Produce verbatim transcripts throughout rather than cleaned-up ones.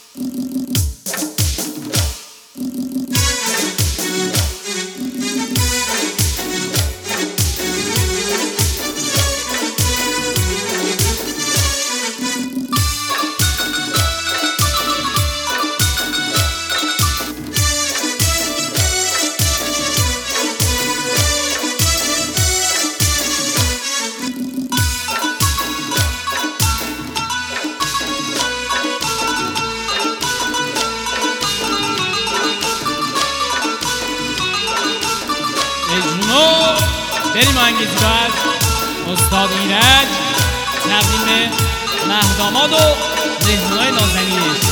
بریم آهنگی از استاد ایرج تقدیم مهداماد و مهمونای نازنینش.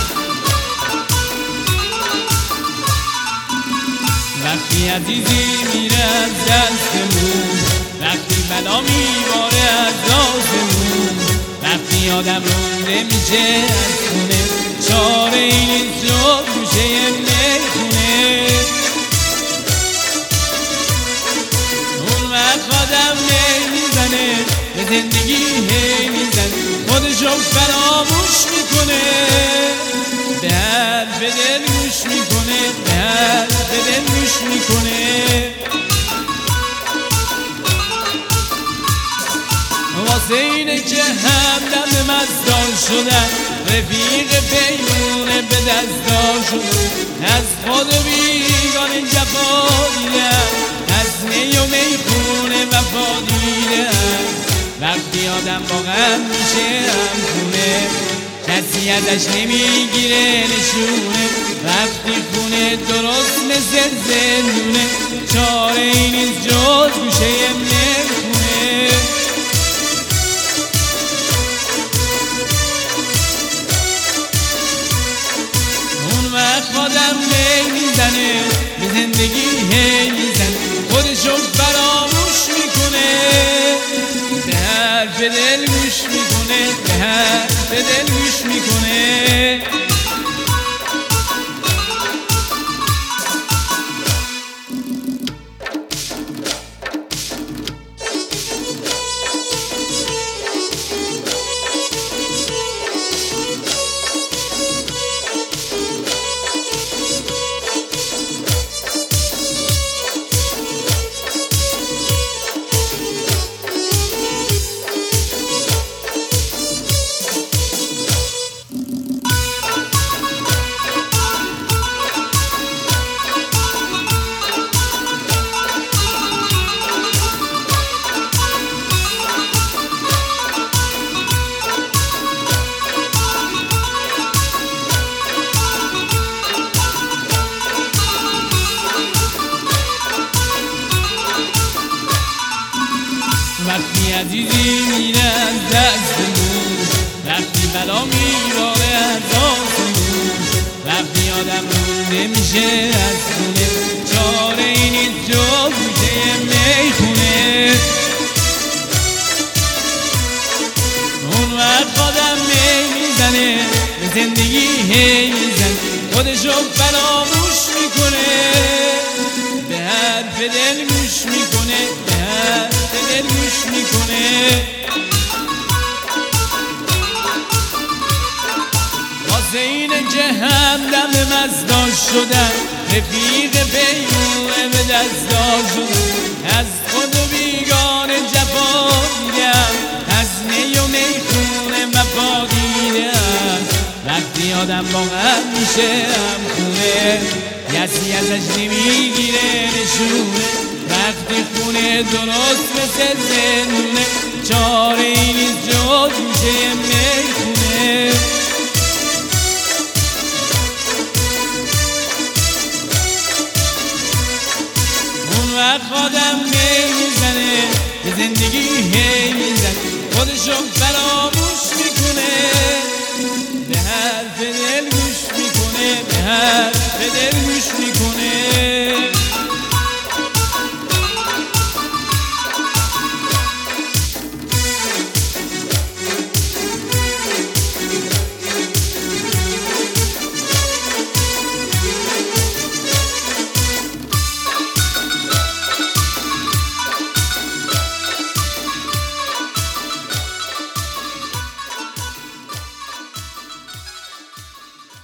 وقتی عزیزی میره از دستمون، وقتی بلا میباره از آسمون، وقتی آدم رونده میشه از خونه، چاره این نیست جز گوشه میخونه. اون وقت آدم نمیزنه به زندگی هی میزنه، خودشو فراموش میکنه، به حرف دل گوش میکنه، به حرف دل گوش میکنه. واسه اینه که همدم مزدار شدن، رفیق پیمونه به دستار شدن، از خود و بیگانه جفا دیدن، از می و میخونه وفا دیدن. وقتی آدم با غم میشه هم خونه، کسی ازش نمیگیره نشونه، وقتی خونه درست مثل زندونه، چاره ای نیست جز گوشه نمیخونه. اون وقت آدم نمیزنه به زندگی هی میزنه، خودشو فراموش میکنه، به حرف دل گوش میکنه، به حرف دل گوش میکنه. وقتی عزیزی میره از دستمون، وقتی بلا میباره از آسمون، وقتی آدم رونده میشه از خونه، چاره ای نیست جز گوشه میخونه. اون وقت آدم نمیزنه به زندگی هی میزنه، خودشو فراموش میکنه، به حرف دل گوش میکنه، به حرف دل گوش میکنه. واسه اینه که همدم مزدار شدن، رفیق پیمونه به دستار شدن، از خود و بیگانه جفا دیدم، از می و میخونه وفا دیدم. وقتی آدم با غم میشه هم خونه، کسی ازش نمیگیره نشونه، وقتی خونه درست مثل زندونه، چاره ای نیست جز گوشه میخونه. اون وقت آدم نمیزنه به زندگی هی میزنه، خودشو فراموش میکنه، به حرف دل گوش میکنه، به حرف دل